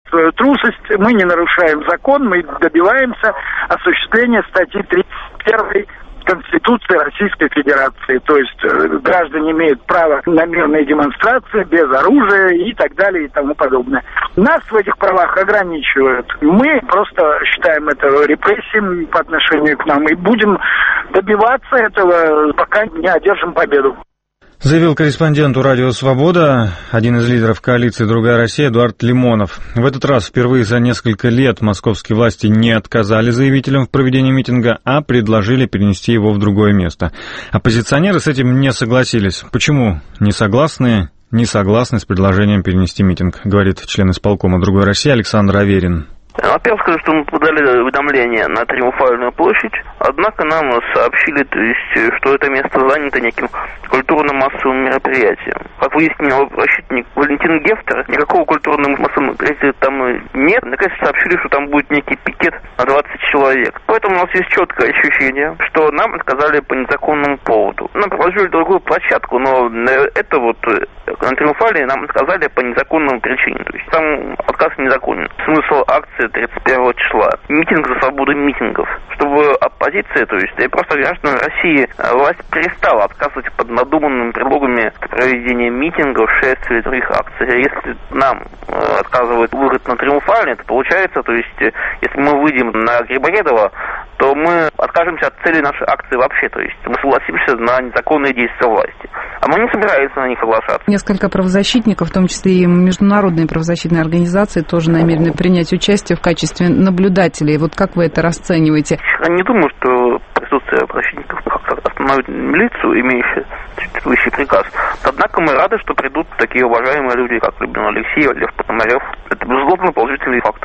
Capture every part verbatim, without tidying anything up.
трусость, мы не нарушаем закон, мы добиваемся осуществления статьи тридцать первой Конституции Российской Федерации. То есть э, граждане имеют право на мирные демонстрации без оружия и так далее и тому подобное. Нас в этих правах ограничивают. Мы просто считаем это репрессией по отношению к нам и будем добиваться этого, пока не одержим победу. Заявил корреспонденту «Радио Свобода», один из лидеров коалиции «Другая Россия» Эдуард Лимонов. В этот раз впервые за несколько лет московские власти не отказали заявителям в проведении митинга, а предложили перенести его в другое место. Оппозиционеры с этим не согласились. Почему не согласны? Не согласны с предложением перенести митинг, говорит член исполкома «Другой России» Александр Аверин. Во-первых, скажу, что мы подали уведомление на Триумфальную площадь, однако нам сообщили, то есть, что это место занято неким культурно-массовым мероприятием. Как выяснил защитник Валентин Гефтер, никакого культурного массового мероприятия там нет. Наконец сообщили, что там будет некий пикет на двадцать человек. Поэтому у нас есть четкое ощущение, что нам отказали по незаконному поводу. Нам предложили другую площадку, но это вот на Триумфале нам отказали по незаконному причине. То есть там отказ незаконен. Смысл акции тридцать первого числа. Митинг за свободу митингов. Чтобы оппозиция, то есть и просто граждан России, власть перестала отказывать под надуманными предлогами проведения митингов, шествий и других акций. Если нам э, отказывают выход на Триумфальный, то получается, то есть если мы выйдем на Грибоедова, то мы откажемся от цели нашей акции вообще, то есть мы согласимся на незаконные действия власти. А мы не собираемся на них соглашаться. Несколько правозащитников, в том числе и международные правозащитные организации, тоже намерены принять участие в качестве наблюдателей. Вот как вы это расцениваете? Я не думаю, что присутствие правозащитников как-то остановит милицию, имеющую существующий приказ. Однако мы рады, что придут такие уважаемые люди, как Людмила Алексеева, Лев Пономарев. Это, безусловно, положительный факт.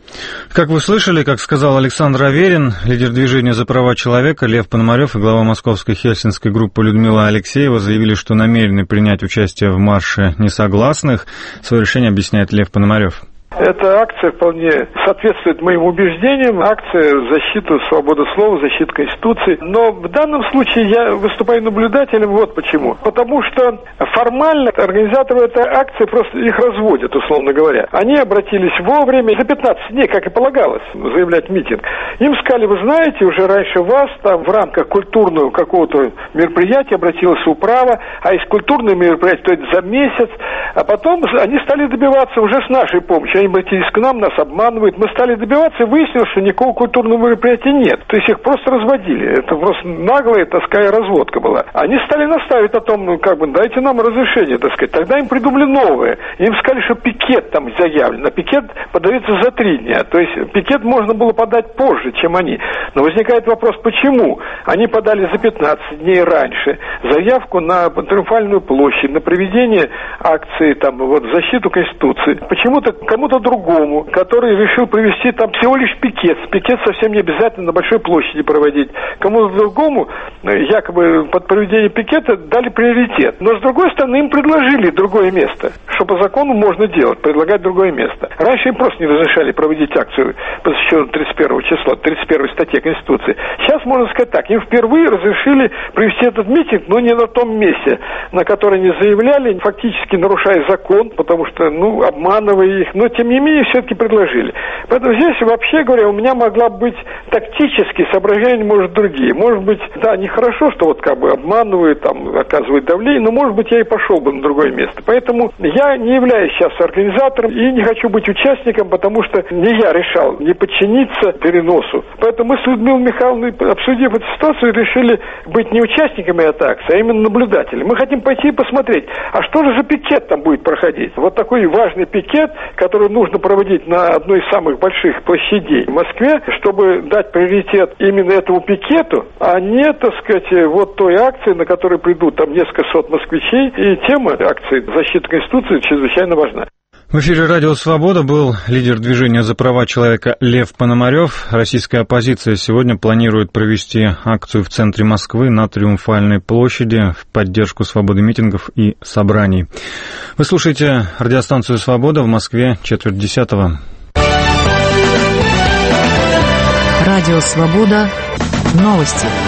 Как вы слышали, как сказал Александр Аверин, лидер движения «За права человека» Лев Пономарев и глава московской хельсинской группы Людмила Алексеева заявили, что намерены принять участие в марше несогласных. Свое решение объясняет Лев Пономарев. Эта акция вполне соответствует моим убеждениям. Акция в защиту свободы слова, защиту Конституции. Но в данном случае я выступаю наблюдателем вот почему. Потому что формально организаторы этой акции просто их разводят, условно говоря. Они обратились вовремя, за пятнадцать дней, как и полагалось, заявлять митинг. Им сказали, вы знаете, уже раньше вас там в рамках культурного какого-то мероприятия обратилась управа, а из культурного мероприятия, то это за месяц. А потом они стали добиваться уже с нашей помощью. Они обратились к нам, нас обманывают. Мы стали добиваться и выяснилось, что никакого культурного мероприятия нет. То есть их просто разводили. Это просто наглая такая разводка была. Они стали настаивать о том, ну, как бы, дайте нам разрешение, так сказать. Тогда им придумали новое. Им сказали, что пикет там заявлен. А пикет подается за три дня. То есть пикет можно было подать позже, чем они. Но возникает вопрос, почему? Они подали за пятнадцать дней раньше заявку на Триумфальную площадь, на проведение акции там, вот, в защиту Конституции. Почему-то кому-то другому, который решил провести там всего лишь пикет. Пикет совсем не обязательно на большой площади проводить. Кому-то другому, якобы под проведение пикета, дали приоритет. Но с другой стороны, им предложили другое место, что по закону можно делать, предлагать другое место. Раньше им просто не разрешали проводить акцию, посвященную тридцать первого числа, тридцать первой статье Конституции. Сейчас можно сказать так, им впервые разрешили провести этот митинг, но не на том месте, на который они заявляли, фактически нарушая закон, потому что, ну, обманывая их, но тем не менее все-таки предложили. Поэтому здесь, вообще говоря, у меня могла быть тактические соображения, может, другие. Может быть, да, нехорошо, что вот как бы обманывают, там, оказывают давление, но, может быть, я и пошел бы на другое место. Поэтому я не являюсь сейчас организатором и не хочу быть участником, потому что не я решал не подчиниться переносу. Поэтому мы с Людмилой Михайловной, обсудив эту ситуацию, решили быть не участниками этой акции, а именно наблюдателями. Мы хотим пойти и посмотреть, а что же за пикет там будет проходить? Вот такой важный пикет, который нужно проводить на одной из самых больших площадей в Москве, чтобы дать приоритет именно этому пикету, а не, так сказать, вот той акции, на которой придут там несколько сот москвичей. И тема акции защиты Конституции чрезвычайно важна. В эфире «Радио Свобода» был лидер движения «За права человека» Лев Пономарев. Российская оппозиция сегодня планирует провести акцию в центре Москвы на Триумфальной площади в поддержку свободы митингов и собраний. Вы слушаете радиостанцию «Свобода», в Москве четверть десятого. Радио «Свобода». Новости.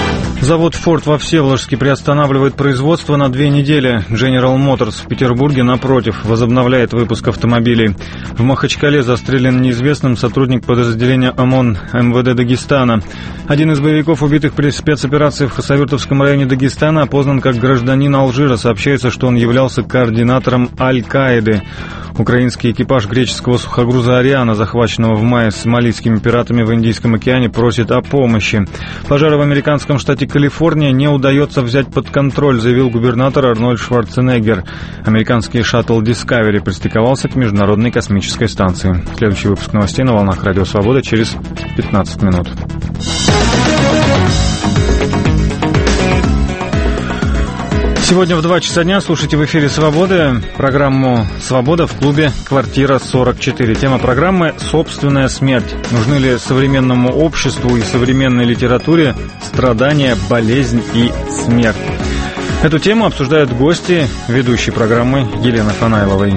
Завод Ford во Всеволожске приостанавливает производство на две недели. General Motors в Петербурге, напротив, возобновляет выпуск автомобилей. В Махачкале застрелен неизвестным сотрудник подразделения ОМОН МВД Дагестана. Один из боевиков, убитых при спецоперации в Хасавюртовском районе Дагестана, опознан как гражданин Алжира. Сообщается, что он являлся координатором Аль-Каиды. Украинский экипаж греческого сухогруза «Ариана», захваченного в мае сомалийскими пиратами в Индийском океане, просит о помощи. Пожары в американском штате Калифорния не удается взять под контроль, заявил губернатор Арнольд Шварценеггер. Американский шаттл Discovery пристыковался к Международной космической станции. Следующий выпуск новостей на волнах Радио Свобода через пятнадцать минут. Сегодня в два часа дня слушайте в эфире «Свободы» программу «Свобода» в клубе «Квартира сорок четыре». Тема программы «Собственная смерть». Нужны ли современному обществу и современной литературе страдания, болезнь и смерть? Эту тему обсуждают гости ведущей программы Елены Фанайловой.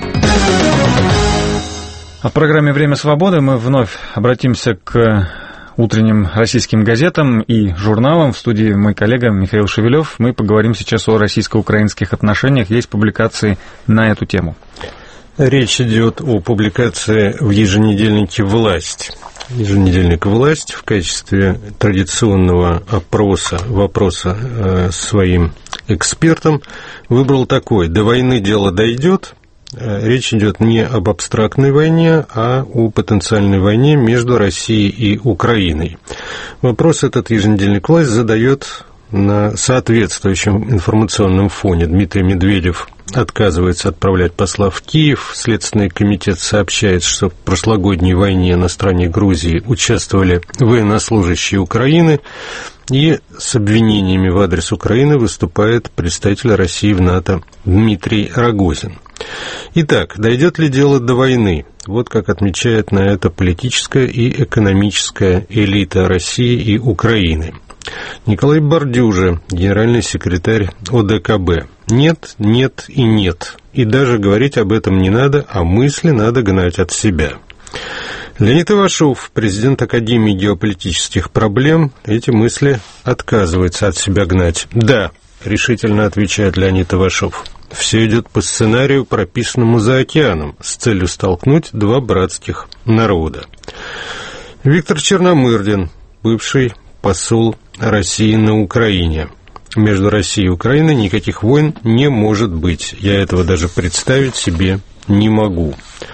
А в программе «Время свободы» мы вновь обратимся к утренним российским газетам и журналам. В студии мой коллега Михаил Шевелев. Мы поговорим сейчас о российско-украинских отношениях. Есть публикации на эту тему. Речь идет о публикации в еженедельнике «Власть». Еженедельник «Власть» в качестве традиционного опроса, вопроса э, своим экспертам выбрал такой: «До войны дело дойдет». Речь идет не об абстрактной войне, а о потенциальной войне между Россией и Украиной. Вопрос этот еженедельник «Власть» задает на соответствующем информационном фоне. Дмитрий Медведев отказывается отправлять посла в Киев. Следственный комитет сообщает, что в прошлогодней войне на стороне Грузии участвовали военнослужащие Украины. И с обвинениями в адрес Украины выступает представитель России в НАТО Дмитрий Рогозин. Итак, дойдет ли дело до войны? Вот как отмечает на это политическая и экономическая элита России и Украины. Николай Бардюжа, генеральный секретарь О Дэ Ка Бэ. Нет, нет и нет. И даже говорить об этом не надо, а мысли надо гнать от себя. Леонид Ивашов, президент Академии геополитических проблем, эти мысли отказывается от себя гнать. Да, решительно отвечает Леонид Ивашов. Все идет по сценарию, прописанному за океаном, с целью столкнуть два братских народа. Виктор Черномырдин, бывший посол России на Украине. Между Россией и Украиной никаких войн не может быть. Я этого даже представить себе не могу.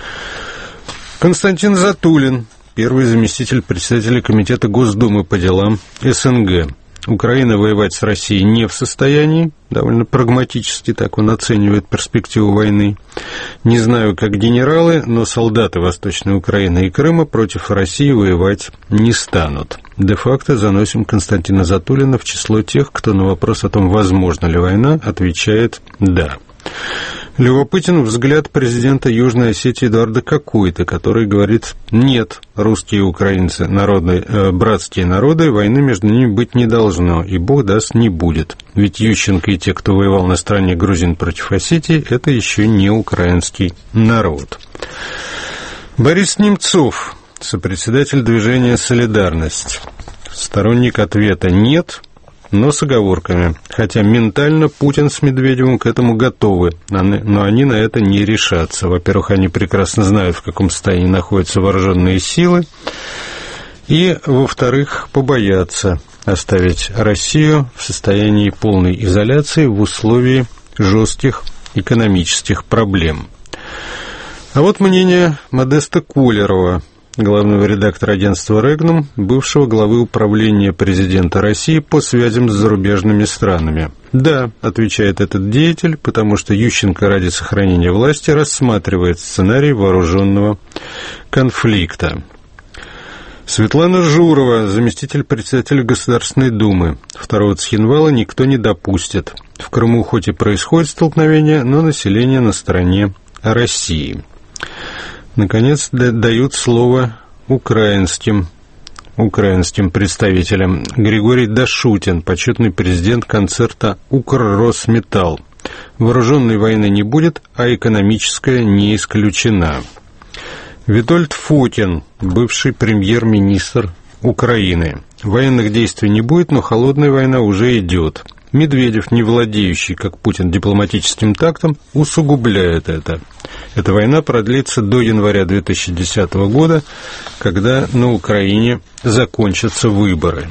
Константин Затулин, первый заместитель председателя Комитета Госдумы по делам Эс Эн Гэ. Украина воевать с Россией не в состоянии, довольно прагматически так он оценивает перспективу войны. Не знаю, как генералы, но солдаты Восточной Украины и Крыма против России воевать не станут. Де-факто заносим Константина Затулина в число тех, кто на вопрос о том, возможна ли война, отвечает «да». Любопытен взгляд президента Южной Осетии Эдуарда Какуйта, который говорит: нет, русские и украинцы, народы, э, братские народы, войны между ними быть не должно, и бог даст, не будет. Ведь Ющенко и те, кто воевал на стороне грузин против Осетии, это еще не украинский народ. Борис Немцов, сопредседатель движения «Солидарность», сторонник ответа «нет», но с оговорками. Хотя ментально Путин с Медведевым к этому готовы, но они на это не решатся. Во-первых, они прекрасно знают, в каком состоянии находятся вооруженные силы, и, во-вторых, побоятся оставить Россию в состоянии полной изоляции в условии жестких экономических проблем. А вот мнение Модеста Кулерова, главного редактора агентства «Регнум», бывшего главы управления президента России по связям с зарубежными странами. «Да», — отвечает этот деятель, потому что Ющенко ради сохранения власти рассматривает сценарий вооруженного конфликта. Светлана Журова, заместитель председателя Государственной Думы. Второго Цхинвала никто не допустит. В Крыму хоть и происходит столкновение, но население на стороне России. Наконец, дают слово украинским, украинским представителям. Григорий Дашутин, почетный президент концерта «Укрросметалл». Вооруженной войны не будет, а экономическая не исключена. Витольд Фокин, бывший премьер-министр Украины. Военных действий не будет, но холодная война уже идет. Медведев, не владеющий, как Путин, дипломатическим тактом, усугубляет это. Эта война продлится до января две тысячи десятого года, когда на Украине закончатся выборы.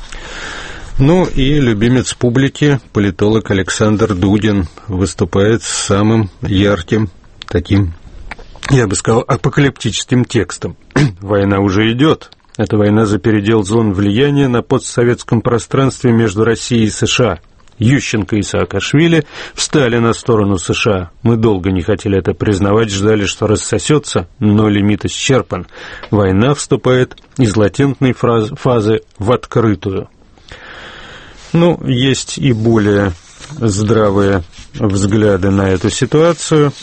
Ну и любимец публики, политолог Александр Дудин, выступает с самым ярким, таким, я бы сказал, апокалиптическим текстом. Война уже идет. Это война за передел зон влияния на постсоветском пространстве между Россией и США. Ющенко и Саакашвили встали на сторону США. Мы долго не хотели это признавать, ждали, что рассосется, но лимит исчерпан. Война вступает из латентной фазы в открытую. Ну, есть и более здравые взгляды на эту ситуацию.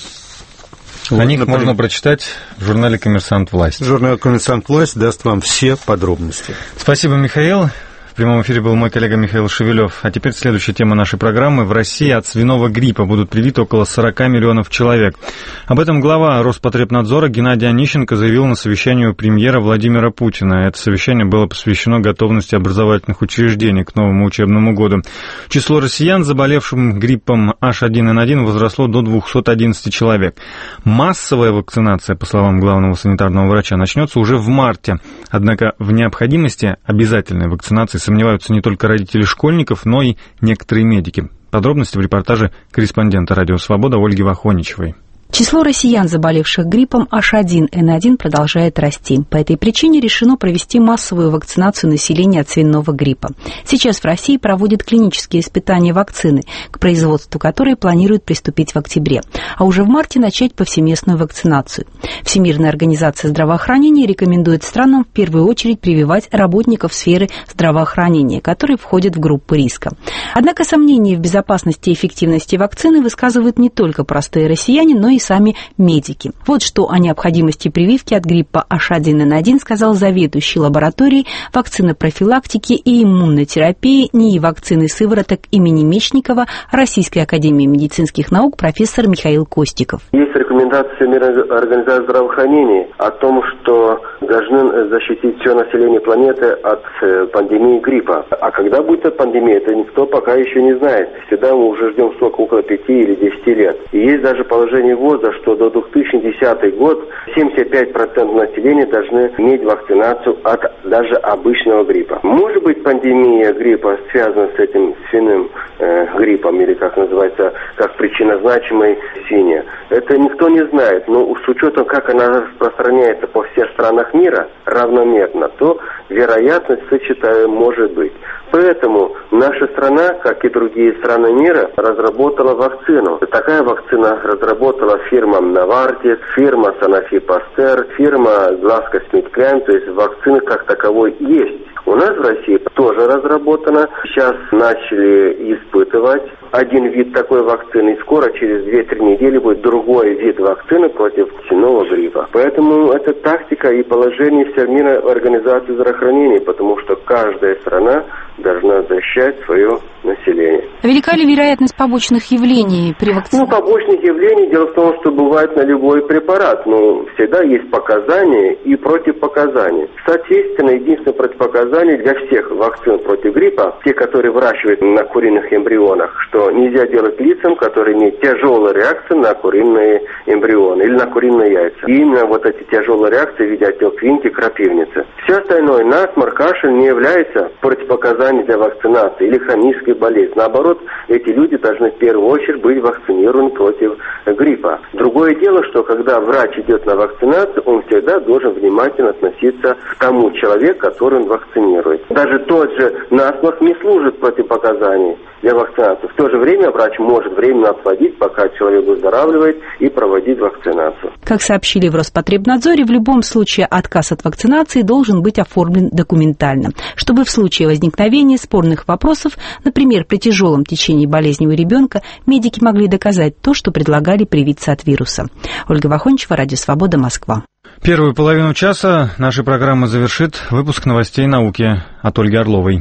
О вот, них например, можно прочитать в журнале «Коммерсант. Власть». Журнал «Коммерсант. Власть» даст вам все подробности. Спасибо, Михаил. В прямом эфире был мой коллега Михаил Шевелев. А теперь следующая тема нашей программы. В России от свиного гриппа будут привиты около сорок миллионов человек. Об этом глава Роспотребнадзора Геннадий Онищенко заявил на совещании у премьера Владимира Путина. Это совещание было посвящено готовности образовательных учреждений к новому учебному году. Число россиян, заболевшим гриппом эйч один эн один, возросло до двухсот одиннадцати человек. Массовая вакцинация, по словам главного санитарного врача, начнется уже в марте. Однако в необходимости обязательной вакцинации сомневаются не только родители школьников, но и некоторые медики. Подробности в репортаже корреспондента «Радио Свобода» Ольги Вахоничевой. Число россиян, заболевших гриппом эйч один эн один, продолжает расти. По этой причине решено провести массовую вакцинацию населения от свиного гриппа. Сейчас в России проводят клинические испытания вакцины, к производству которой планируют приступить в октябре, а уже в марте начать повсеместную вакцинацию. Всемирная организация здравоохранения рекомендует странам в первую очередь прививать работников сферы здравоохранения, которые входят в группу риска. Однако сомнения в безопасности и эффективности вакцины высказывают не только простые россияне, но и и сами медики. Вот что о необходимости прививки от гриппа эйч один эн один сказал заведующий лабораторией вакцинопрофилактики и иммунотерапии НИИ вакцины сывороток имени Мечникова Российской академии медицинских наук профессор Михаил Костиков. Есть рекомендация Всемирной организации здравоохранения о том, что должны защитить все население планеты от пандемии гриппа. А когда будет эта пандемия, это никто пока еще не знает. Всегда мы уже ждем срока около пяти или десяти лет. И есть даже положение ВОЗа, что до две тысячи десятого года семьдесят пять процентов населения должны иметь вакцинацию от даже обычного гриппа. Может быть, пандемия гриппа связана с этим свиным э, гриппом, или как называется, как причина значимой свинья. Это никто не знает, но с учетом, как она распространяется по всех странах мира равномерно, то вероятность, сочетаю, может быть. Поэтому наша страна, как и другие страны мира, разработала вакцину. Такая вакцина разработала фирма Novartis, фирма Sanofi Pasteur, фирма GlaxoSmithKline, то есть вакцины как таковой есть. У нас в России тоже разработана. Сейчас начали испытывать один вид такой вакцины. И скоро, через две-три недели, будет другой вид вакцины против свиного гриппа. Поэтому это тактика и положение Всемирной организации здравоохранения, потому что каждая страна должна защищать свое население. Велика ли вероятность побочных явлений при вакцинации? Ну, побочных явлений, дело в том, что бывает на любой препарат, но всегда есть показания и противопоказания. Соответственно, единственное противопоказание для всех вакцин против гриппа, те, которые выращивают на куриных эмбрионах, что нельзя делать лицам, которые имеют тяжелые реакции на куриные эмбрионы или на куриные яйца. И именно вот эти тяжелые реакции в виде отек-квинки, крапивницы. Все остальное, насморк, кашель не является противопоказанием для вакцинации или хронической болезни. Наоборот, эти люди должны в первую очередь быть вакцинированы против гриппа. Другое дело, что когда врач идет на вакцинацию, он всегда должен внимательно относиться к тому человеку, который он вакцинирует. Даже тот же насморк не служит противопоказанием для вакцинации. В то же время врач может временно отводить, пока человек выздоравливает, и проводить вакцинацию. Как сообщили в Роспотребнадзоре, в любом случае отказ от вакцинации должен быть оформлен документально, чтобы в случае возникновения спорных вопросов, например, при тяжелом течении болезни у ребенка, медики могли доказать то, что предлагали привиться от вируса. Ольга Вахоничева, Радио Свобода, Москва. Первую половину часа нашей программы завершит выпуск новостей науки от Ольги Орловой.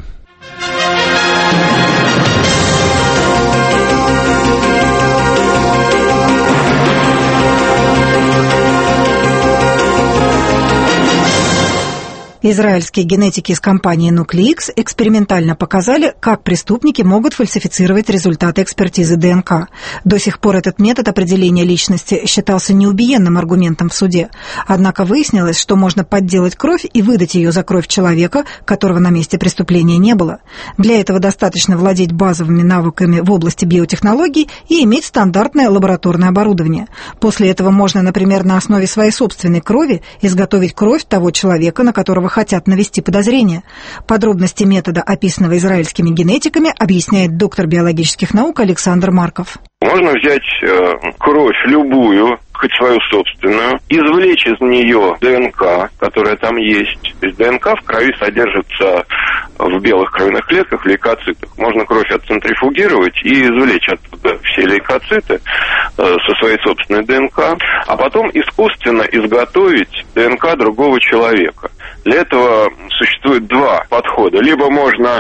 Израильские генетики из компании Nucleix экспериментально показали, как преступники могут фальсифицировать результаты экспертизы ДНК. До сих пор этот метод определения личности считался неубиенным аргументом в суде. Однако выяснилось, что можно подделать кровь и выдать ее за кровь человека, которого на месте преступления не было. Для этого достаточно владеть базовыми навыками в области биотехнологий и иметь стандартное лабораторное оборудование. После этого можно, например, на основе своей собственной крови изготовить кровь того человека, на которого хотят навести подозрения. Подробности метода, описанного израильскими генетиками, объясняет доктор биологических наук Александр Марков. Можно взять э, кровь любую, хоть свою собственную, извлечь из нее ДНК, которая там есть. То есть ДНК в крови содержится в белых кровяных клетках, в лейкоцитах. Можно кровь отцентрифугировать и извлечь оттуда все лейкоциты э, со своей собственной ДНК, а потом искусственно изготовить ДНК другого человека. Для этого существует два подхода. Либо можно,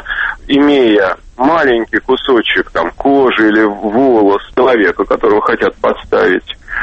имея маленький кусочек там, кожи или волос человека, которого хотят подставить,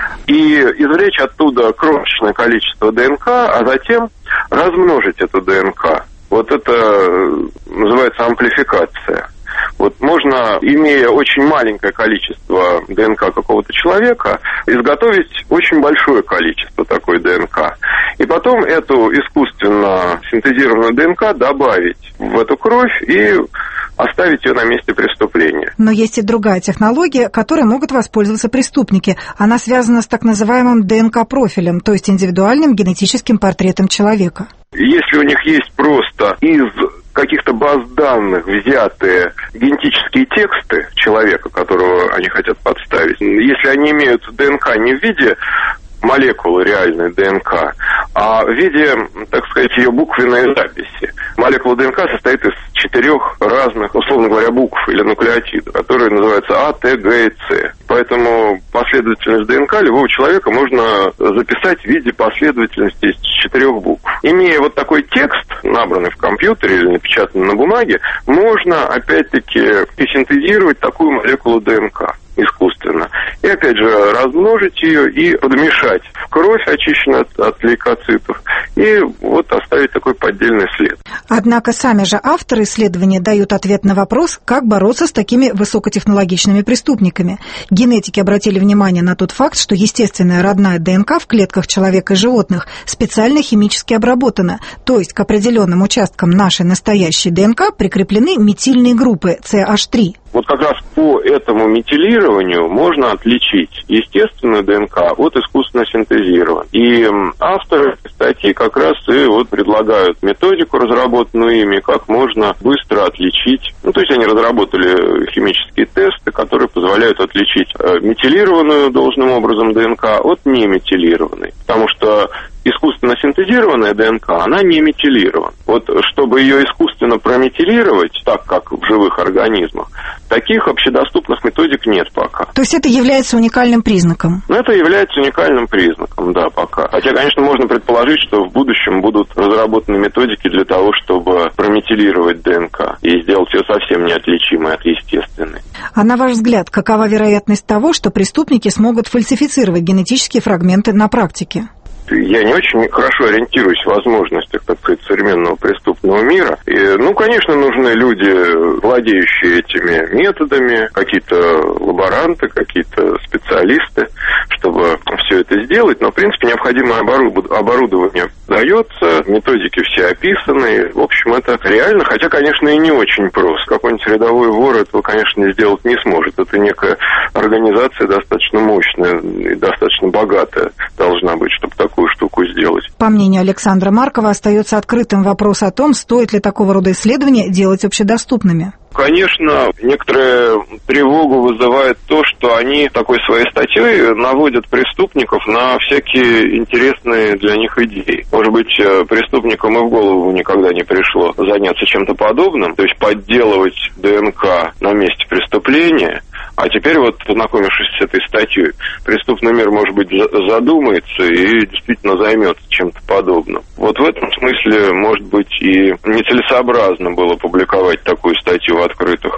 и извлечь оттуда крошечное количество ДНК, а затем размножить эту ДНК. Вот это называется амплификация. Вот можно, имея очень маленькое количество ДНК какого-то человека, изготовить очень большое количество такой ДНК. И потом эту искусственно синтезированную ДНК добавить в эту кровь и оставить ее на месте преступления. Но есть и другая технология, которой могут воспользоваться преступники. Она связана с так называемым ДНК-профилем, то есть индивидуальным генетическим портретом человека. Если у них есть просто из каких-то баз данных взятые генетические тексты человека, которого они хотят подставить, если они имеют ДНК не в виде молекулы реальной ДНК, а в виде, так сказать, ее буквенной записи. Молекула ДНК состоит из четырех разных, условно говоря, букв или нуклеотидов, которые называются А, Т, Г и С. Поэтому последовательность ДНК любого человека можно записать в виде последовательности из четырех букв. Имея вот такой текст, набранный в компьютере или напечатанный на бумаге, можно, опять-таки, синтезировать такую молекулу ДНК искусственно. И, опять же, размножить ее и подмешать в кровь, очищенную от, от лейкоцитов, и вот оставить такой поддельный след. Однако сами же авторы исследования дают ответ на вопрос, как бороться с такими высокотехнологичными преступниками. Генетики обратили внимание на тот факт, что естественная родная ДНК в клетках человека и животных специально химически обработана, то есть к определенным участкам нашей настоящей ДНК прикреплены метильные группы Си Эйч три. Вот как раз по этому метилированию можно отличить естественную ДНК от искусственно синтезированной. И авторы статьи как раз и вот предлагают методику, разработанную ими, как можно быстро отличить. Ну, то есть они разработали химические тесты, которые позволяют отличить метилированную должным образом ДНК от неметилированной. Потому что искусственно синтезированная ДНК, она не метилирована. Вот чтобы ее искусственно прометилировать, так как в живых организмах, таких общедоступных методик нет пока. То есть это является уникальным признаком? Ну, это является уникальным признаком, да, пока. Хотя, конечно, можно предположить, что в будущем будут разработаны методики для того, чтобы прометилировать ДНК и сделать ее совсем неотличимой от естественной. А на ваш взгляд, какова вероятность того, что преступники смогут фальсифицировать генетические фрагменты на практике? Я не очень хорошо ориентируюсь в возможностях, так сказать, современного преступного мира. И, ну, конечно, нужны люди, владеющие этими методами, какие-то лаборанты, какие-то специалисты, чтобы все это сделать. Но, в принципе, необходимое оборудование дается, методики все описаны. В общем, это реально, хотя, конечно, и не очень просто. Какой-нибудь рядовой вор этого, конечно, сделать не сможет. Это некая организация достаточно мощная и достаточно богатая должна быть, чтобы так такую штуку сделать. По мнению Александра Маркова, остается открытым вопрос о том, стоит ли такого рода исследования делать общедоступными. Конечно, некоторая тревогу вызывает то, что они такой своей статьей наводят преступников на всякие интересные для них идеи. Может быть, преступникам и в голову никогда не пришло заняться чем-то подобным, то есть подделывать ДНК на месте преступления. А теперь вот, познакомившись с этой статьей, преступный мир, может быть, задумается и действительно займется чем-то подобным. Вот в этом смысле, может быть, и нецелесообразно было публиковать такую статью в открытых источниках.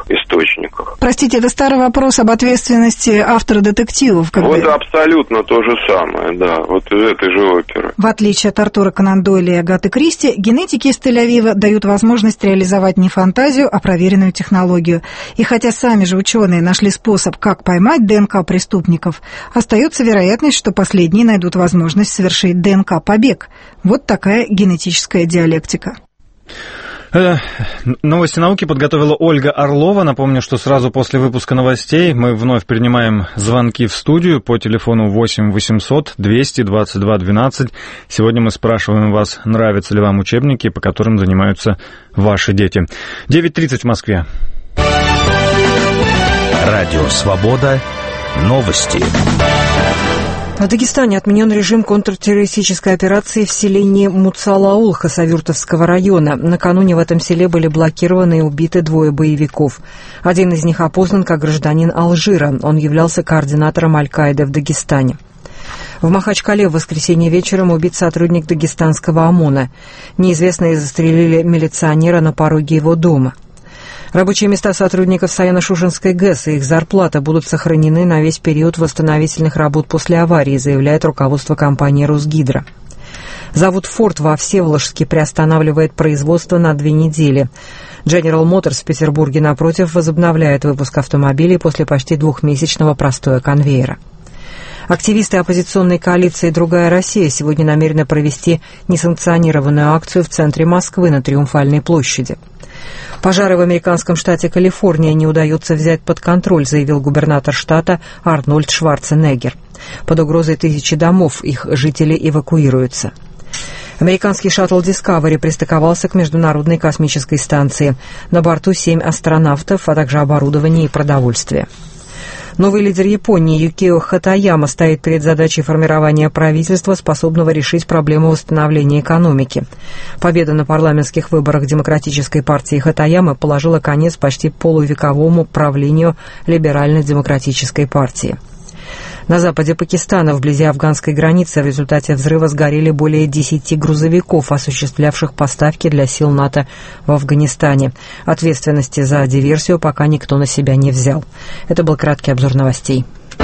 источниках. Простите, это старый вопрос об ответственности автора детективов. Когда... Вот абсолютно то же самое, да, вот из этой же оперы. В отличие от Артура Конан Дойля и Агаты Кристи, генетики из Тель-Авива дают возможность реализовать не фантазию, а проверенную технологию. И хотя сами же ученые нашли способ, как поймать ДНК преступников, остается вероятность, что последние найдут возможность совершить ДНК-побег. Вот такая генетическая диалектика. Новости науки подготовила Ольга Орлова. Напомню, что сразу после выпуска новостей мы вновь принимаем звонки в студию по телефону восемь восемьсот двести двадцать два двенадцать. Сегодня мы спрашиваем вас, нравятся ли вам учебники, по которым занимаются ваши дети. девять тридцать в Москве. Радио «Свобода». Новости. В Дагестане отменен режим контртеррористической операции в селении Муцалаул Хасавюртовского района. Накануне в этом селе были блокированы и убиты двое боевиков. Один из них опознан как гражданин Алжира. Он являлся координатором Аль-Каиды в Дагестане. В Махачкале в воскресенье вечером убит сотрудник дагестанского ОМОНа. Неизвестные застрелили милиционера на пороге его дома. Рабочие места сотрудников Саяно-Шушенской ГЭС и их зарплата будут сохранены на весь период восстановительных работ после аварии, заявляет руководство компании «Росгидро». Завод «Форд» во Всеволожске приостанавливает производство на две недели. General Motors в Петербурге, напротив, возобновляет выпуск автомобилей после почти двухмесячного простоя конвейера. Активисты оппозиционной коалиции «Другая Россия» сегодня намерены провести несанкционированную акцию в центре Москвы на Триумфальной площади. Пожары в американском штате Калифорния не удается взять под контроль, заявил губернатор штата Арнольд Шварценеггер. Под угрозой тысячи домов, их жители эвакуируются. Американский шаттл Discovery пристыковался к Международной космической станции. На борту семь астронавтов, а также оборудование и продовольствие. Новый лидер Японии Юкио Хатаяма стоит перед задачей формирования правительства, способного решить проблему восстановления экономики. Победа на парламентских выборах Демократической партии Хатаямы положила конец почти полувековому правлению Либерально-демократической партии. На западе Пакистана, вблизи афганской границы, в результате взрыва сгорели более десяти грузовиков, осуществлявших поставки для сил НАТО в Афганистане. Ответственности за диверсию пока никто на себя не взял. Это был краткий обзор новостей.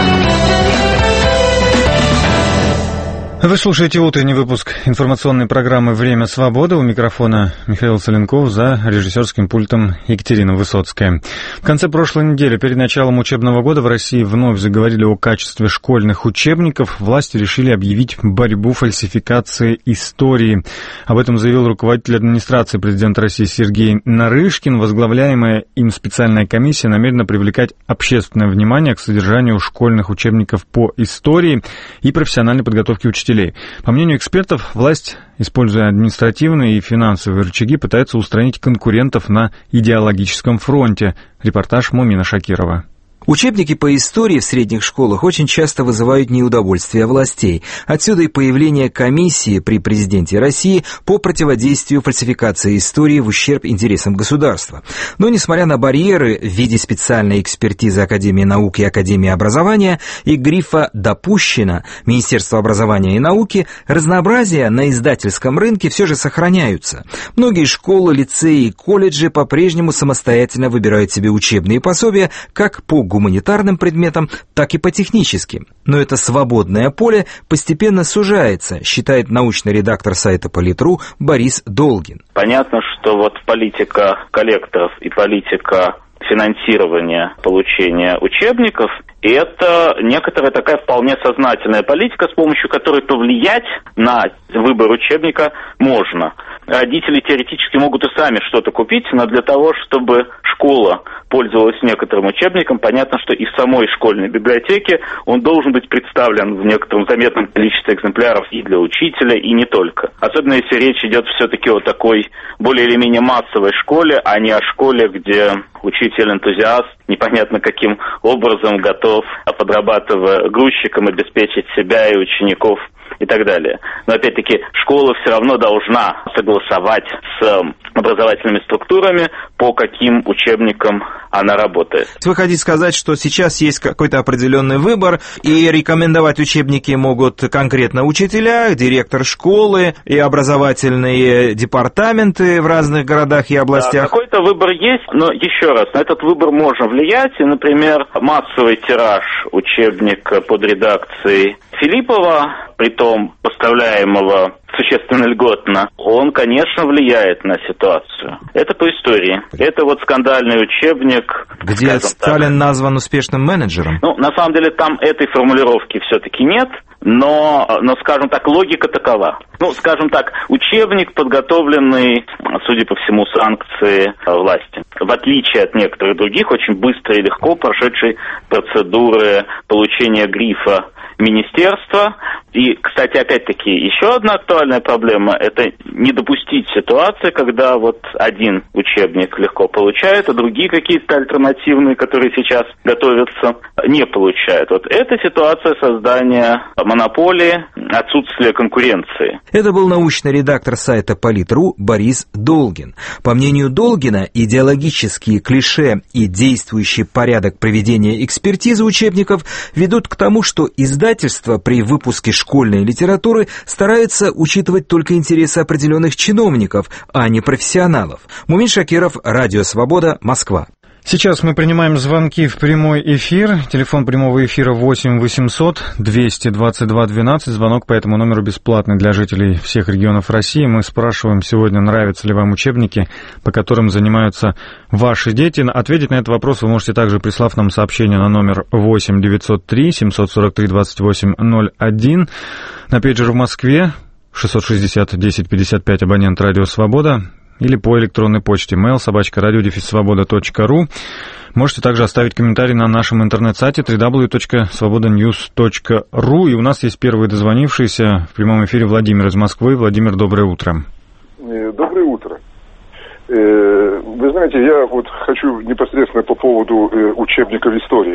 Вы слушаете утренний выпуск информационной программы «Время свободы». У микрофона Михаил Соленков, за режиссерским пультом Екатерина Высоцкая. В конце прошлой недели, перед началом учебного года, в России вновь заговорили о качестве школьных учебников. Власти решили объявить борьбу фальсификации истории. Об этом заявил руководитель администрации президента России Сергей Нарышкин. Возглавляемая им специальная комиссия намерена привлекать общественное внимание к содержанию школьных учебников по истории и профессиональной подготовке учителей. По мнению экспертов, власть, используя административные и финансовые рычаги, пытается устранить конкурентов на идеологическом фронте. Репортаж Мумина Шакирова. Учебники по истории в средних школах очень часто вызывают неудовольствие властей. Отсюда и появление комиссии при президенте России по противодействию фальсификации истории в ущерб интересам государства. Но, несмотря на барьеры в виде специальной экспертизы Академии наук и Академии образования и грифа «допущено» Министерства образования и науки, разнообразие на издательском рынке все же сохраняются. Многие школы, лицеи и колледжи по-прежнему самостоятельно выбирают себе учебные пособия как по гуманитарным предметам, так и по техническим. Но это свободное поле постепенно сужается, считает научный редактор сайта Политру Борис Долгин. Понятно, что вот политика коллекторов и политика финансирования получения учебников — это некоторая такая вполне сознательная политика, с помощью которой повлиять на выбор учебника можно. Родители теоретически могут и сами что-то купить, но для того, чтобы школа пользовалась некоторым учебником, понятно, что и в самой школьной библиотеке он должен быть представлен в некотором заметном количестве экземпляров и для учителя, и не только. Особенно если речь идет все-таки о такой более или менее массовой школе, а не о школе, где учитель-энтузиаст непонятно каким образом готов, подрабатывая грузчиком, обеспечить себя и учеников и так далее. Но опять-таки школа все равно должна согласовать с образовательными структурами, по каким учебникам она работает. Вы хотите сказать, что сейчас есть какой-то определенный выбор, и рекомендовать учебники могут конкретно учителя, директор школы и образовательные департаменты в разных городах и областях? Да, какой-то выбор есть, но еще раз, на этот выбор можно влиять. И, например, массовый тираж учебника под редакцией Филиппова, притом поставляемого существенно льготно, он, конечно, влияет на ситуацию. Это по истории. Это вот скандальный учебник. Где Сталин так назван успешным менеджером? Ну, на самом деле, там этой формулировки все-таки нет, но, но, скажем так, логика такова. Ну, скажем так, учебник, подготовленный, судя по всему, санкции власти. В отличие от некоторых других, очень быстро и легко прошедшей процедуры получения грифа министерства. И, кстати, опять-таки, еще одна актуальная проблема – это не допустить ситуации, когда вот один учебник легко получает, а другие какие-то альтернативные, которые сейчас готовятся, не получают. Вот это ситуация создания монополии, отсутствия конкуренции. Это был научный редактор сайта Полит.ру Борис Долгин. По мнению Долгина, идеологические клише и действующий порядок проведения экспертизы учебников ведут к тому, что издательства при выпуске школьной литературы стараются учитывать только интересы определенных чиновников, а не профессионалов. Мумин Шакиров, Радио Свобода, Москва. Сейчас мы принимаем звонки в прямой эфир. Телефон прямого эфира восемь восемьсот двести двадцать два двенадцать. Звонок по этому номеру бесплатный для жителей всех регионов России. Мы спрашиваем сегодня, нравятся ли вам учебники, по которым занимаются ваши дети. Ответить на этот вопрос вы можете также, прислав нам сообщение на номер восемь девятьсот три семьсот сорок три двадцать восемь ноль один. На пейджер в Москве шестьсот шестьдесят десять пятьдесят пять, абонент «Радио Свобода». Или по электронной почте mail собака радио дефис свобода точка ру. Можете также оставить комментарий на нашем интернет-сайте дабл ю дабл ю дабл ю точка свобода ньюс точка ру. И у нас есть первый дозвонившийся в прямом эфире Владимир из Москвы. Владимир, доброе утро. Доброе утро. Вы знаете, я вот хочу непосредственно по поводу учебников истории.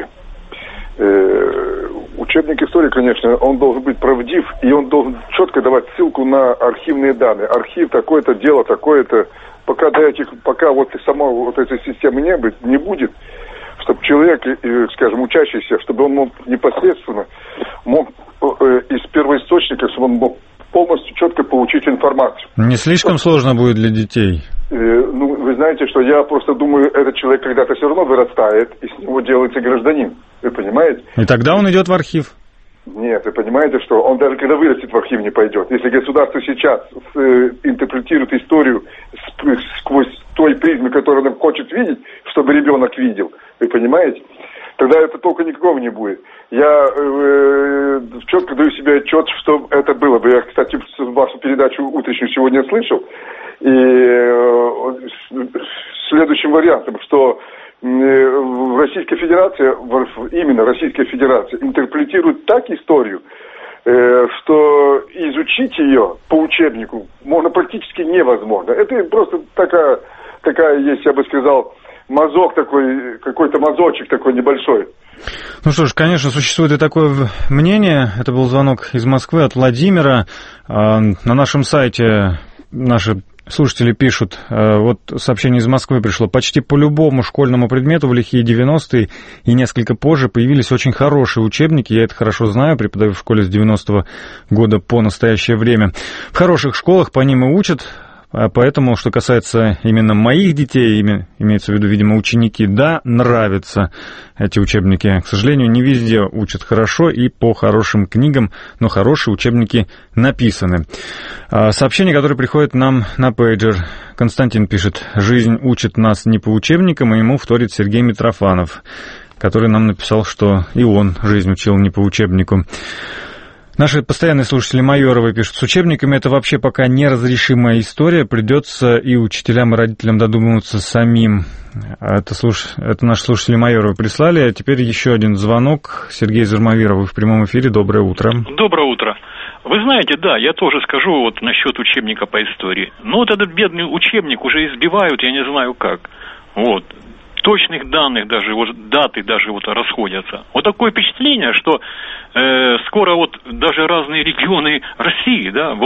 Учебник истории, конечно, он должен быть правдив, и он должен четко давать ссылку на архивные данные. Архив такое-то, дело такое-то. Пока до этих, пока вот самой вот этой системы не, быть, не будет, чтобы человек, скажем, учащийся, чтобы он мог непосредственно мог из первоисточника, чтобы он мог полностью четко получить информацию. Не слишком сложно будет для детей? Ну, вы знаете, что я просто думаю, этот человек когда-то все равно вырастает, и с него делается гражданин. Вы понимаете? И тогда он идет в архив? Нет, вы понимаете, что он даже когда вырастет в архив не пойдет. Если государство сейчас э, интерпретирует историю сквозь той призмы, которую он хочет видеть, чтобы ребенок видел, вы понимаете, тогда это толка никакого не будет. Я э, четко даю себе отчет, что это было бы. Я, кстати, вашу передачу утреннюю сегодня слышал. И э, следующим вариантом, что в Российской Федерации, именно Российская Федерация, интерпретирует так историю, что изучить ее по учебнику можно практически невозможно. Это просто такая, такая есть, я бы сказал, мазок такой, какой-то мазочек такой небольшой. Ну что ж, конечно, существует и такое мнение. Это был звонок из Москвы от Владимира. На нашем сайте наши слушатели пишут, вот сообщение из Москвы пришло, почти по любому школьному предмету в лихие девяностые и несколько позже появились очень хорошие учебники, я это хорошо знаю, преподаю в школе с девяностого года по настоящее время. В хороших школах по ним и учат, поэтому, что касается именно моих детей, имеется в виду, видимо, ученики, да, нравятся эти учебники. К сожалению, не везде учат хорошо и по хорошим книгам, но хорошие учебники написаны. Сообщение, которое приходит нам на пейджер. Константин пишет, жизнь учит нас не по учебникам, и ему вторит Сергей Митрофанов, который нам написал, что и он жизнь учил не по учебнику. Наши постоянные слушатели Майоровы пишут, с учебниками это вообще пока неразрешимая история, придется и учителям, и родителям додумываться самим. Это, слуш... это наши слушатели Майоровы прислали, а теперь еще один звонок. Сергей Зармавиров в прямом эфире, доброе утро. Доброе утро. Вы знаете, да, я тоже скажу вот насчет учебника по истории. Но вот этот бедный учебник уже избивают, я не знаю как. Вот. Точных данных даже, вот даты даже вот расходятся. Вот такое впечатление, что э, скоро вот даже разные регионы России, да, вот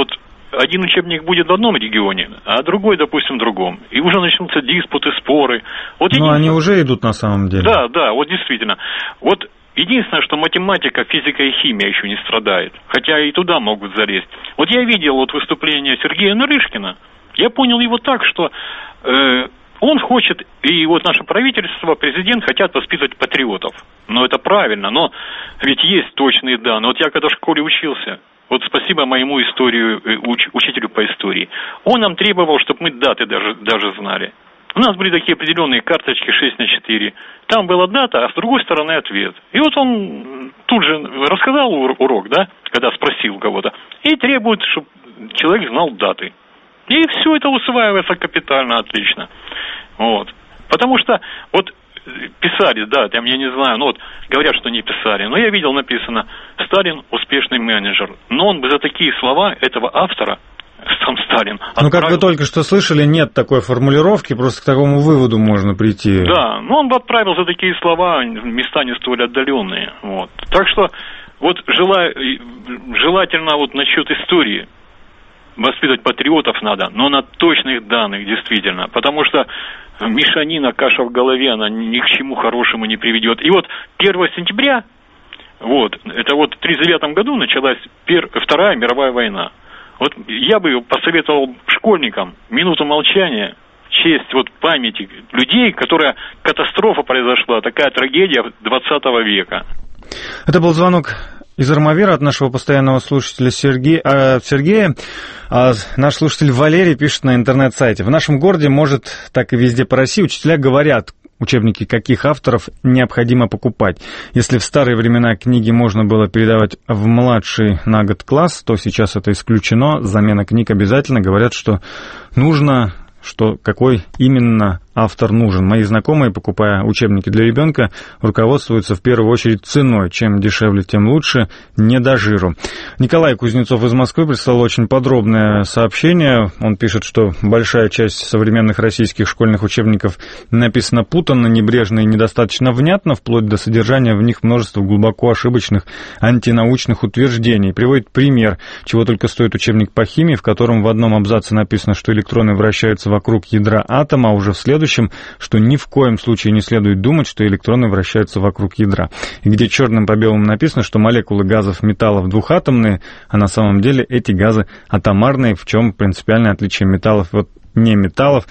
один учебник будет в одном регионе, а другой, допустим, в другом. И уже начнутся диспуты, споры. Вот Но они уже идут на самом деле. Да, да, вот действительно. Вот единственное, что математика, физика и химия еще не страдает. Хотя и туда могут залезть. Вот я видел вот выступление Сергея Нарышкина. Я понял его так, что э, он хочет, и вот наше правительство, президент хотят воспитывать патриотов. Но это правильно, но ведь есть точные данные. Вот я когда в школе учился, вот спасибо моему историю, уч, учителю по истории, он нам требовал, чтобы мы даты даже, даже знали. У нас были такие определенные карточки шесть на четыре. Там была дата, а с другой стороны ответ. И вот он тут же рассказал урок, да, когда спросил кого-то, и требует, чтобы человек знал даты. И все это усваивается капитально, отлично. Вот. Потому что вот писали, да, там я не знаю, ну вот говорят, что не писали, но я видел написано «Сталин успешный менеджер». Но он бы за такие слова этого автора, сам Сталин, отправил... Ну, как вы только что слышали, нет такой формулировки, просто к такому выводу можно прийти. Да, но он бы отправил за такие слова места не столь отдаленные. Вот. Так что вот желаю, желательно вот насчет истории воспитывать патриотов надо, но на точных данных, действительно. Потому что мешанина, каша в голове, она ни к чему хорошему не приведет. И вот первого сентября, вот, это вот в тысяча девятьсот тридцать девятом году началась пер, Вторая мировая война. Вот я бы посоветовал школьникам минуту молчания в честь вот памяти людей, которая катастрофа произошла, такая трагедия двадцатого века. Это был звонок из Армавира от нашего постоянного слушателя Сергея. А, Сергея. А наш слушатель Валерий пишет на интернет-сайте. В нашем городе, может, так и везде по России, учителя говорят, учебники каких авторов необходимо покупать. Если в старые времена книги можно было передавать в младший на год класс, то сейчас это исключено. Замена книг обязательно. Говорят, что нужно, что какой именно автор нужен. Мои знакомые, покупая учебники для ребенка, руководствуются в первую очередь ценой. Чем дешевле, тем лучше, не до жиру. Николай Кузнецов из Москвы прислал очень подробное сообщение. Он пишет, что большая часть современных российских школьных учебников написана путанно, небрежно и недостаточно внятно, вплоть до содержания в них множества глубоко ошибочных антинаучных утверждений. Приводит пример, чего только стоит учебник по химии, в котором в одном абзаце написано, что электроны вращаются вокруг ядра атома, а уже в следующем, что ни в коем случае не следует думать, что электроны вращаются вокруг ядра. И где черным по белому написано, что молекулы газов металлов двухатомные, а на самом деле эти газы атомарные, в чем принципиальное отличие металлов от неметаллов.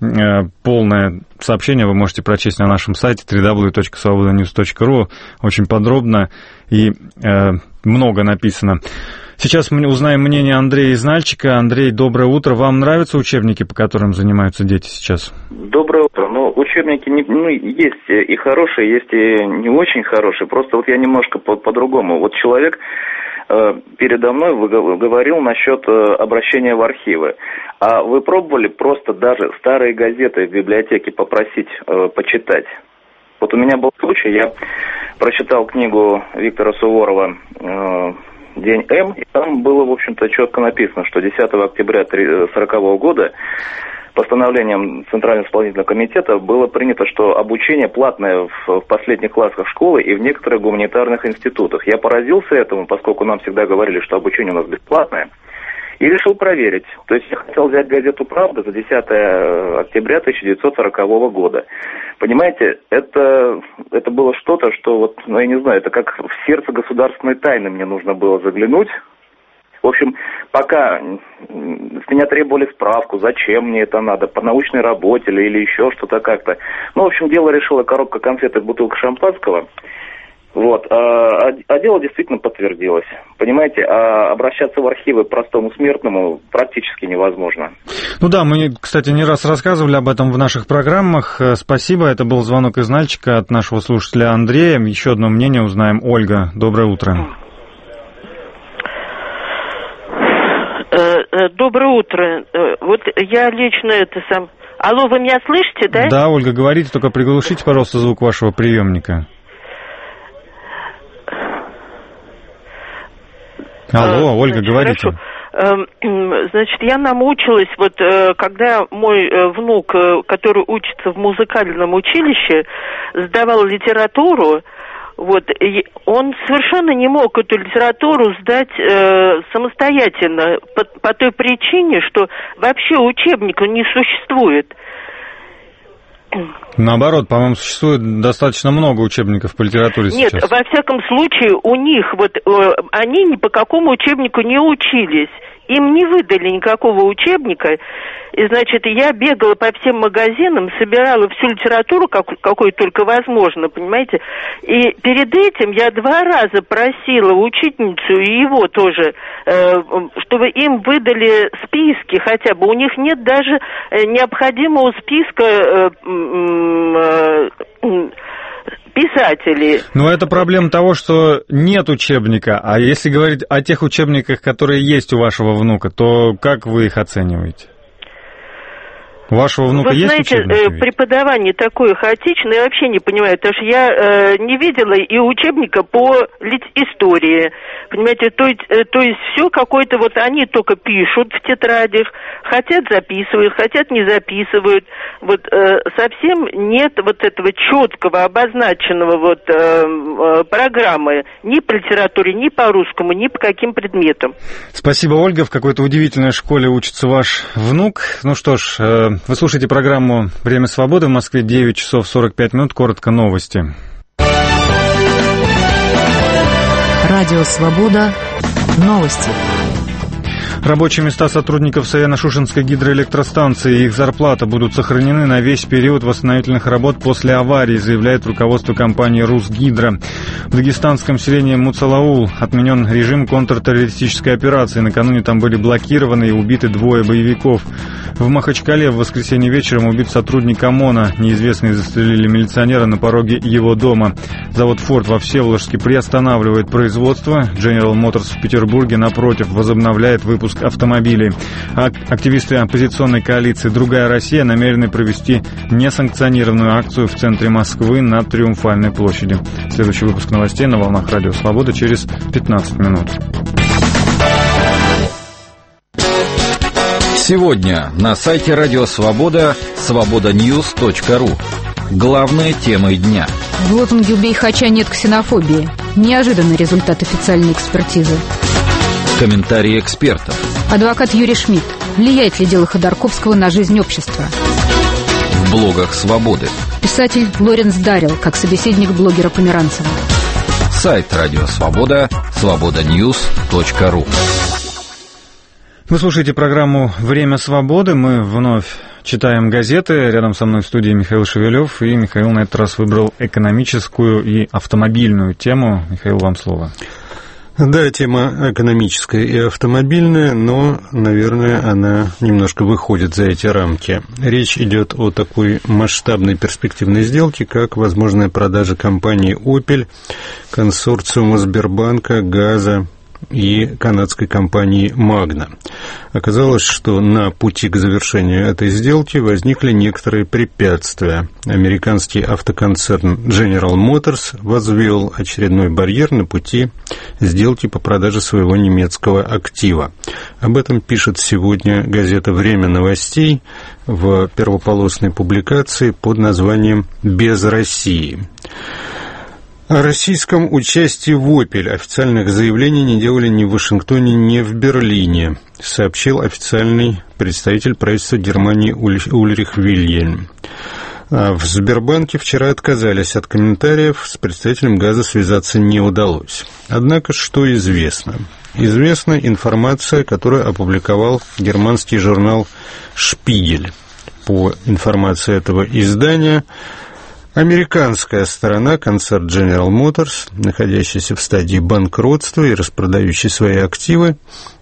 Полное сообщение вы можете прочесть на нашем сайте дабл ю дабл ю дабл ю точка свобода ньюс точка ру. Очень подробно и много написано. Сейчас мы узнаем мнение Андрея из Нальчика. Андрей, доброе утро. Вам нравятся учебники, по которым занимаются дети сейчас? Доброе утро. Ну, учебники не, ну, есть и хорошие, есть и не очень хорошие. Просто вот я немножко по- по-другому. Вот человек э, передо мной говорил насчет э, обращения в архивы. А вы пробовали просто даже старые газеты в библиотеке попросить э, почитать? Вот у меня был случай, я прочитал книгу Виктора Суворова э, «День М», и там было, в общем-то, четко написано, что десятого октября сорокового года постановлением Центрального исполнительного комитета было принято, что обучение платное в последних классах школы и в некоторых гуманитарных институтах. Я поразился этому, поскольку нам всегда говорили, что обучение у нас бесплатное, и решил проверить. То есть я хотел взять газету «Правда» за десятого октября тысяча девятьсот сорокового года. Понимаете, это, это было что-то, что вот, ну я не знаю, это как в сердце государственной тайны мне нужно было заглянуть. В общем, пока с меня требовали справку, зачем мне это надо, по научной работе или, или еще что-то как-то. Ну, в общем, дело решила коробка конфет и бутылка шампанского. Вот, а, а дело действительно подтвердилось. Понимаете, а обращаться в архивы простому смертному практически невозможно. Ну да, мы, кстати, не раз рассказывали об этом в наших программах. Спасибо, это был звонок из Нальчика от нашего слушателя Андрея. Еще одно мнение узнаем. Ольга, доброе утро. Доброе утро. Вот я лично это сам... Алло, вы меня слышите, да? Да, Ольга, говорите, только приглушите, пожалуйста, звук вашего приемника. Алло, а, Ольга, значит, говорите. Хорошо. Значит, я намучилась, вот когда мой внук, который учится в музыкальном училище, сдавал литературу, Вот, и он совершенно не мог эту литературу сдать э, самостоятельно по, по той причине, что вообще учебника не существует. Наоборот, по-моему, существует достаточно много учебников по литературе сейчас. Нет, во всяком случае, у них вот э, они ни по какому учебнику не учились. Им не выдали никакого учебника. И, значит, я бегала по всем магазинам, собирала всю литературу, как, какой только возможно, понимаете. И перед этим я два раза просила учительницу и его тоже, э, чтобы им выдали списки хотя бы. У них нет даже необходимого списка э, э, э, писателей. Но это проблема того, что нет учебника. А если говорить о тех учебниках, которые есть у вашего внука, то как вы их оцениваете? У вашего внука Вы есть знаете, учебники? преподавание такое хаотичное, я вообще не понимаю, потому что я э, не видела и учебника по истории, понимаете, то есть, э, то есть все какое-то, вот они только пишут в тетрадях, хотят записывают, хотят не записывают, вот э, совсем нет вот этого четкого, обозначенного вот э, э, программы ни по литературе, ни по русскому, ни по каким предметам. Спасибо, Ольга, в какой-то удивительной школе учится ваш внук. Ну что ж, э, вы слушаете программу «Время свободы». В Москве девять часов сорок пять минут. Коротко новости. Радио «Свобода». Новости. Рабочие места сотрудников Саяно-Шушенской гидроэлектростанции и их зарплата будут сохранены на весь период восстановительных работ после аварии, заявляет руководство компании «Русгидро». В дагестанском селении Муцалаул отменен режим контртеррористической операции. Накануне там были блокированы и убиты двое боевиков. В Махачкале в воскресенье вечером убит сотрудник ОМОНа. Неизвестные застрелили милиционера на пороге его дома. Завод «Форд» во Всеволожске приостанавливает производство. General Motors в Петербурге, напротив, возобновляет выпуск автомобилей. А активисты оппозиционной коалиции «Другая Россия» намерены провести несанкционированную акцию в центре Москвы на Триумфальной площади. Следующий выпуск новостей на волнах Радио Свобода через пятнадцать минут. Сегодня на сайте Радио Свобода свобода ньюс точка ру. Главные темы дня. В лозунге «Убей Хача» нет ксенофобии. Неожиданный результат официальной экспертизы. Комментарии экспертов. Адвокат Юрий Шмидт. Влияет ли дело Ходорковского на жизнь общества? В блогах «Свободы». Писатель Лоренс Даррелл, как собеседник блогера Померанцева. Сайт Радио Свобода свобода ньюс точка ру. Вы слушаете программу «Время свободы». Мы вновь читаем газеты. Рядом со мной в студии Михаил Шевелев. И Михаил на этот раз выбрал экономическую и автомобильную тему. Михаил, вам слово. Да, тема экономическая и автомобильная, но, наверное, она немножко выходит за эти рамки. Речь идет о такой масштабной перспективной сделке, как возможная продажа компании «Опель», консорциума Сбербанка, «Газа» и канадской компании «Магна». Оказалось, что на пути к завершению этой сделки возникли некоторые препятствия. Американский автоконцерн General Motors возвел очередной барьер на пути сделки по продаже своего немецкого актива. Об этом пишет сегодня газета «Время новостей» в первополосной публикации под названием «Без России». О российском участии в «Опель» официальных заявлений не делали ни в Вашингтоне, ни в Берлине, сообщил официальный представитель правительства Германии Ульрих Вильгельм. В Сбербанке вчера отказались от комментариев, с представителем «Газа» связаться не удалось. Однако, что известно? Известна информация, которую опубликовал германский журнал «Шпигель». По информации этого издания, американская сторона, концерн General Motors, находящийся в стадии банкротства и распродающий свои активы,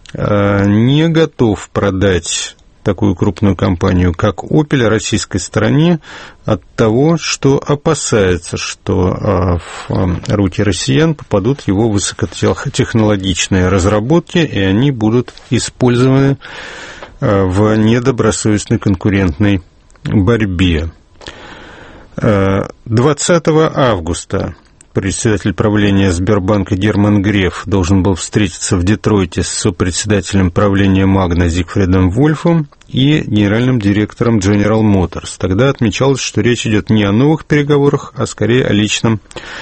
не готов продать такую крупную компанию, как Opel, российской стороне от того, что опасается, что в руки россиян попадут его высокотехнологичные разработки, и они будут использованы в недобросовестной конкурентной борьбе. двадцатого августа председатель правления Сбербанка Герман Греф должен был встретиться в Детройте с сопредседателем правления Магна Зигфридом Вольфом и генеральным директором General Motors. Тогда отмечалось, что речь идет не о новых переговорах, а скорее о личном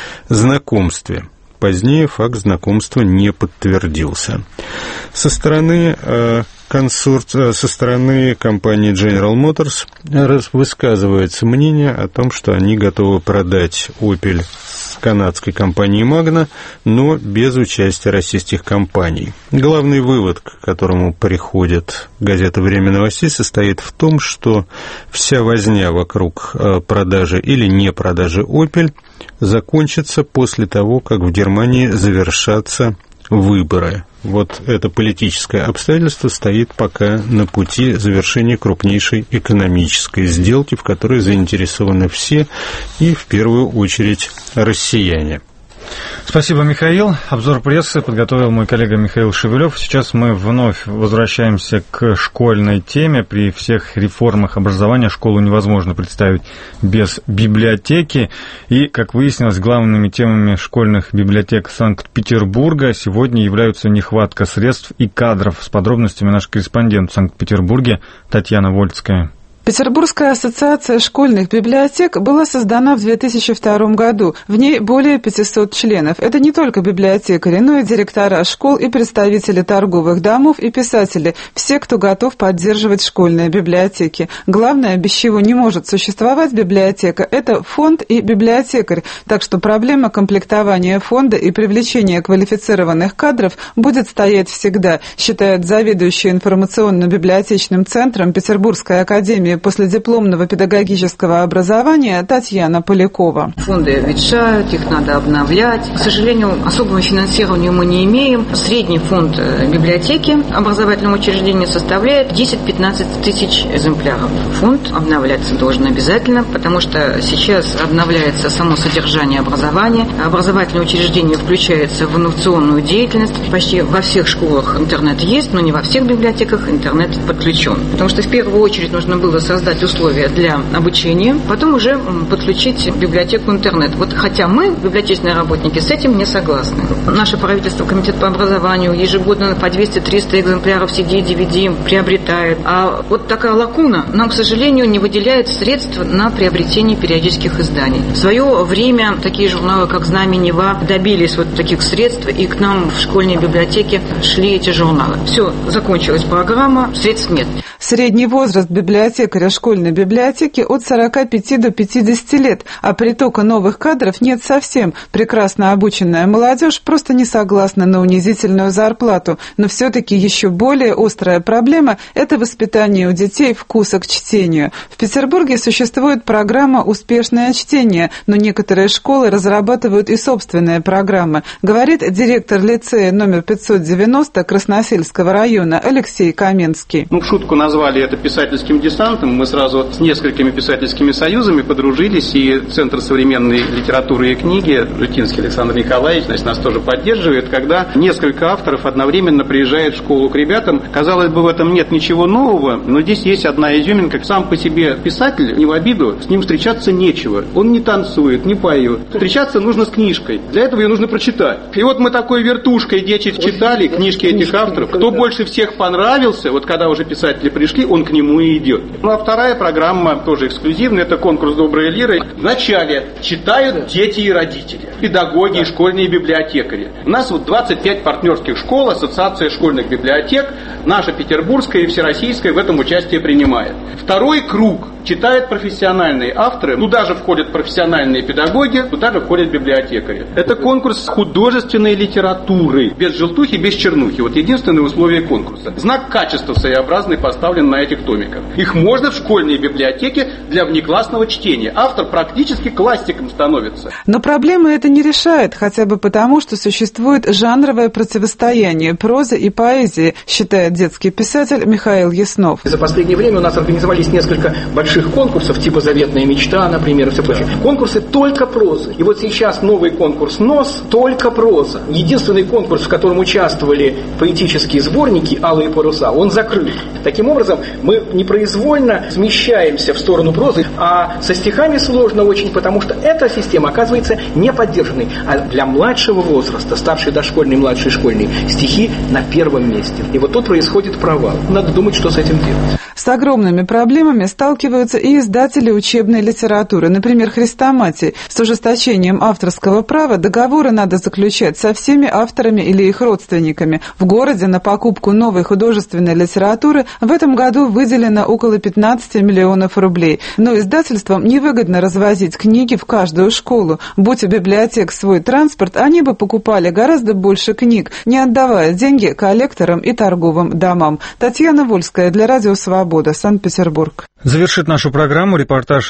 знакомстве. Позднее факт знакомства не подтвердился. Со стороны э, консорт, со стороны компании General Motors высказывается мнение о том, что они готовы продать Opel канадской компании Magna, но без участия российских компаний. Главный вывод, к которому приходит газета «Время новостей», состоит в том, что вся возня вокруг продажи или не продажи Opel закончится после того, как в Германии завершатся выборы. Вот это политическое обстоятельство стоит пока на пути завершения крупнейшей экономической сделки, в которой заинтересованы все, и в первую очередь россияне. Спасибо, Михаил. Обзор прессы подготовил мой коллега Михаил Шевелев. Сейчас мы вновь возвращаемся к школьной теме. При всех реформах образования школу невозможно представить без библиотеки. И, как выяснилось, главными темами школьных библиотек Санкт-Петербурга сегодня являются нехватка средств и кадров. С подробностями наш корреспондент в Санкт-Петербурге Татьяна Вольцкая. Петербургская ассоциация школьных библиотек была создана в две тысячи втором году. В ней более пятисот членов. Это не только библиотекари, но и директора школ, и представители торговых домов, и писатели. Все, кто готов поддерживать школьные библиотеки. Главное, без чего не может существовать библиотека, это фонд и библиотекарь. Так что проблема комплектования фонда и привлечения квалифицированных кадров будет стоять всегда, считает заведующий информационно-библиотечным центром Петербургской академии последипломного педагогического образования Татьяна Полякова. Фонды ветшают, их надо обновлять. К сожалению, особого финансирования мы не имеем. Средний фонд библиотеки образовательного учреждения составляет десять-пятнадцать тысяч экземпляров. Фонд обновляться должен обязательно, потому что сейчас обновляется само содержание образования. Образовательное учреждение включается в инновационную деятельность. Почти во всех школах интернет есть, но не во всех библиотеках интернет подключен. Потому что в первую очередь нужно было создать условия для обучения, потом уже подключить библиотеку интернет. Вот хотя мы, библиотечные работники, с этим не согласны. Наше правительство, комитет по образованию, ежегодно по двести-триста экземпляров си ди, ди ви ди приобретает. А вот такая лакуна нам, к сожалению, не выделяет средств на приобретение периодических изданий. В свое время такие журналы, как «Знамя Нева», добились вот таких средств, и к нам в школьные библиотеки шли эти журналы. Все, закончилась программа, средств нет. Средний возраст библиотекаря школьной библиотеки от сорока пяти до пятидесяти лет, а притока новых кадров нет совсем. Прекрасно обученная молодежь просто не согласна на унизительную зарплату. Но все-таки еще более острая проблема – это воспитание у детей вкуса к чтению. В Петербурге существует программа «Успешное чтение», но некоторые школы разрабатывают и собственные программы, говорит директор лицея номер пятьсот девяносто Красносельского района Алексей Каменский. Ну, в шутку назвали это писательским десантом. Мы сразу с несколькими писательскими союзами подружились, и Центр современной литературы и книги Житинский Александр Николаевич, значит, нас тоже поддерживает, когда несколько авторов одновременно приезжают в школу к ребятам. Казалось бы, в этом нет ничего нового, но здесь есть одна изюминка. Сам по себе писатель, не в обиду, с ним встречаться нечего. Он не танцует, не поет. Встречаться нужно с книжкой. Для этого ее нужно прочитать. И вот мы такой вертушкой дети читали книжки этих авторов. Кто больше всех понравился, вот когда уже писатели пришли, он к нему и идет. Ну а вторая программа, тоже эксклюзивная, это конкурс «Добрая лира». Вначале читают дети и родители, педагоги и школьные библиотекари. У нас вот двадцать пять партнерских школ, ассоциация школьных библиотек, наша петербургская и всероссийская в этом участие принимает. Второй круг читают профессиональные авторы, туда же входят профессиональные педагоги, туда же входят библиотекари. Это конкурс художественной литературы, без желтухи, без чернухи. Вот единственное условие конкурса. Знак качества своеобразный поставлен на этих томиках. Их можно в школьные библиотеки для внеклассного чтения. Автор практически классиком становится. Но проблема это не решает, хотя бы потому, что существует жанровое противостояние прозы и поэзии, считает детский писатель Михаил Яснов. За последнее время у нас организовались несколько больших больших конкурсов, типа «Заветная мечта», например, и все прочее. Конкурсы только прозы. И вот сейчас новый конкурс «НОС» только проза. Единственный конкурс, в котором участвовали поэтические сборники «Алые паруса», он закрыт. Таким образом, мы непроизвольно смещаемся в сторону прозы, а со стихами сложно очень, потому что эта система оказывается не поддержанной. А для младшего возраста, старший дошкольный, младший школьный, стихи на первом месте. И вот тут происходит провал. Надо думать, что с этим делать. С огромными проблемами сталкиваются и издатели учебной литературы. Например, «Хрестоматий». С ужесточением авторского права договоры надо заключать со всеми авторами или их родственниками. В городе на покупку новой художественной литературы в этом году выделено около пятнадцать миллионов рублей. Но издательствам невыгодно развозить книги в каждую школу. Будь у библиотек свой транспорт, они бы покупали гораздо больше книг, не отдавая деньги коллекторам и торговым домам. Татьяна Вольская для Радио Свобода, Санкт-Петербург. Завершит нашу программу репортаж